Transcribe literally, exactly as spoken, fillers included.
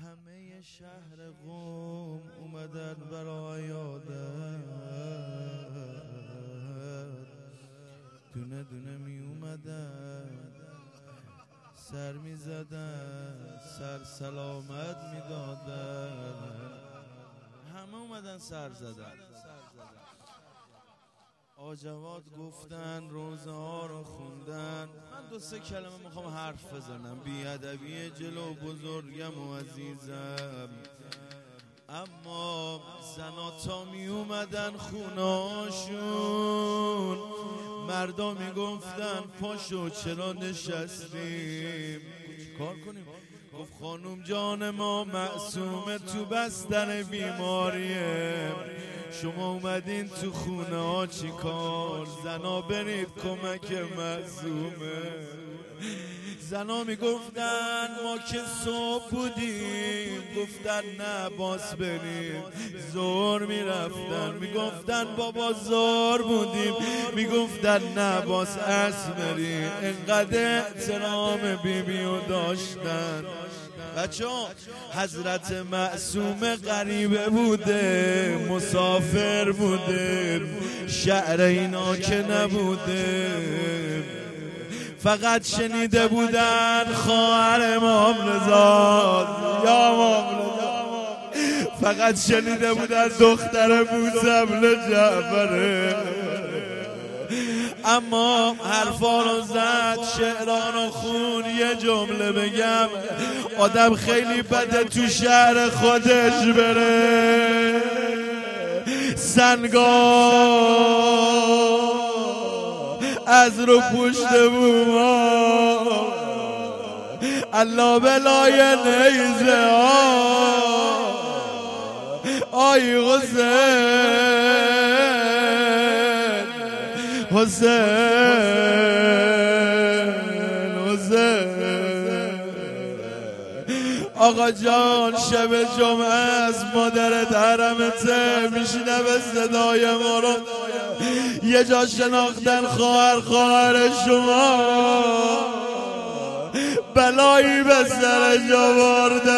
همه شهر قم اومدن برای عادت، دونه دونه می اومدن سر می زدن، سر سلامت می دادن، همه اومدن سر زدن. آجواد گفتن، روزه ها رو خوندن. من دو سه کلمه میخوام حرف بزنم، بیادبی جلو بزرگم و عزیزم. اما زنا تا می اومدن خوناشون، مردا می گفتن پاشو چرا نشستیم، کار کنیم؟ گفت خانوم جان ما معصومه تو بستر بیماریه، شما اومدین تو خونه ها چی کار؟ زنا برید کمک معصومه. زنا میگفتن ما که صبح بودیم، گفتن نه باز بریم. زور میرفتن میگفتن بابا زور بودیم، میگفتن نه باز عصر بریم. انقدر احترام بیبیو داشتن. بچه ها حضرت معصومه غریبه بوده، مسافر بوده، شعر اینا که نبوده. فقط شنیده بودن خواهر امام رضا، یا امام رضا، فقط شنیده بودن دختر بوسبل جعفره. اما حرفا رو زد، شعران رو خون. یه جمله بگم، آدم خیلی بده تو شهر خودش بره، سنگا از رو پشت بوما، الله بلای نیزه ها، آی حسین حسین حسین. آقا جان شب جمعه از مادرت حرمته، میشنوه صدای ما رو، یه جا شناختن خواهر خواهر شما، بلایی به سر جا برده.